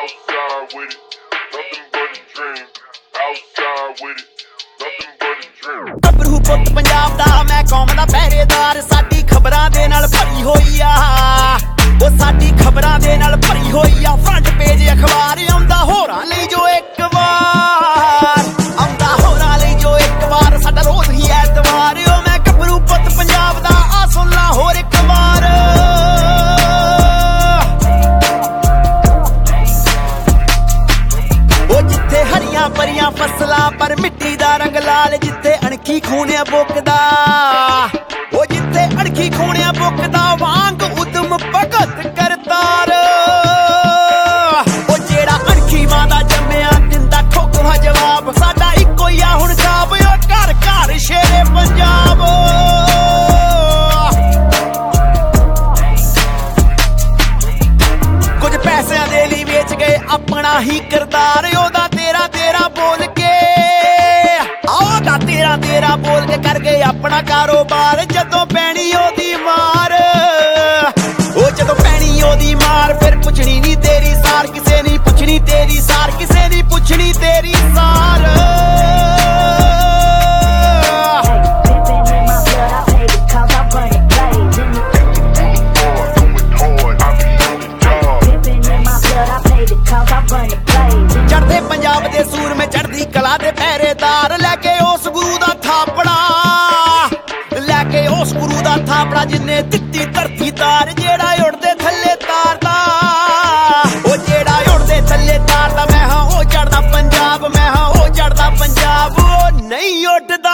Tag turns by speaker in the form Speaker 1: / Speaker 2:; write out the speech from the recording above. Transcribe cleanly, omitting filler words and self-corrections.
Speaker 1: Outside with it, nothing but a dream. Outside with it, nothing but a dream.
Speaker 2: ਗੱਭਰੂ ਪੁੱਤ ਪੰਜਾਬ ਦਾ ਮੈਂ ਕੌਮ ਦਾ ਪਹਿਰੇਦਾਰ ਸਾਡੀ ਖਬਰਾਂ ਦੇ ਨਾਲ ਭਰੀ ਹੋਈ ਆ ਉਹ ਸਾਡੀ ਖਬਰਾਂ ਦੇ ਨਾਲ ਭਰੀ ਹੋਈ ਆ ਫਰੰਟ ਪੇਜ ਅਖਬਾਰ ਆਉਂਦਾ ਹੋਰਾਂ ਲਈ ਜੋ ਇੱਕ ਵਾਰ ਆਉਂਦਾ ਹੋਰਾਂ ਲਈ ਜੋ ਇੱਕ ਵਾਰ ਸਾਡਾ ਰੋਜ਼ ਹੀ ਐਤਵਾਰ ਉਹ ਮੈਂ ਗੱਭਰੂ ਪੁੱਤ ਪੰਜਾਬ ਦਾ ਆ ਸੁਣ ਲਾ ਹੋਰ ਇੱਕ ਵਾਰ ਉਹ ਜਿੱਥੇ ਹਰੀਆਂ ਭਰੀਆਂ ਫਸਲਾਂ ਪਰ ਮਿੱਟੀ ਦਾ ਰੰਗ ਲਾਲ ਜਿੱਥੇ ਅਣਖੀ ਖੂਨਿਆ ਬੁੱਕਦਾ ਉਹ ਜਿੱਥੇ ਅਣਖੀ ਖੂਨਿਆ ਬੁੱਕਦਾ ਵਾਂਗ ਉਦਮ ਭਗਤ ਕਰਤਾਰ ਉਹ ਜਿਹੜਾ ਅਣਖੀ ਮਾਂ ਦਾ ਜੰਮਿਆ ਦਿੰਦਾ ਠੋਕਵਾ ਜਵਾਬ ਸਾਡਾ ਇੱਕੋ ਹੀ ਆ ਹੁਣ ਜਾਬ ਉਹ ਘਰ ਘਰ ਸ਼ੇਰੇ ਪੰਜਾਬ ਕੁਝ ਪੈਸਿਆਂ ਦੇ ਲਈ ਵੇਚ ਗਏ ਆਪਣਾ ਹੀ ਕਿਰਦਾਰ ਉਹਦਾ ਤੇਰਾ ਬੋਲ ਕੇ ਉਹਦਾ ਤੇਰਾ ਬੋਲ ਕੇ ਕਰ ਗਏ ਆਪਣਾ ਕਾਰੋਬਾਰ ਜਦੋਂ ਪੈਣੀ ਉਹਦੀ ਮਾਰ ਉਹ ਜਦੋਂ ਪੈਣੀ ਉਹਦੀ ਮਾਰ ਫਿਰ ਪੁੱਛਣੀ ਨਹੀਂ ਤੇਰੀ ਸਾਰ ਕਿਸੇ ਨਹੀਂ ਪੁੱਛਣੀ ਤੇਰੀ ਸਾਰ ਕਿਸੇ ਨਹੀਂ ਪੁੱਛਣੀ ਤੇਰੀ ਸਾਰ ਚੜ੍ਹਦੇ ਪੰਜਾਬ ਦੇ ਸੂਰਮੇ ਚੜ੍ਹਦੀ ਕਲਾ ਦੇ ਪਹਿਰੇਦਾਰ ਲੈ ਕੇ ਉਸ ਗੁਰੂ ਦਾ ਥਾਪੜਾ ਲੈ ਕੇ ਉਸ ਗੁਰੂ ਦਾ ਥਾਪੜਾ ਜਿੰਨੇ ਦਿੱਤੀ ਧਰਤੀ ਤਾਰ ਜਿਹੜਾ ਉੜਦੇ ਥੱਲੇ ਤਾਰਦਾ ਉਹ ਜਿਹੜਾ ਉੜਦੇ ਥੱਲੇ ਤਾਰਦਾ ਮੈਂ ਹਾਂ ਉਹ ਚੜ੍ਹਦਾ ਪੰਜਾਬ ਮੈਂ ਹਾਂ ਉਹ ਚੜ੍ਹਦਾ ਪੰਜਾਬ ਉਹ ਨਹੀਂ ਉੱਡਦਾ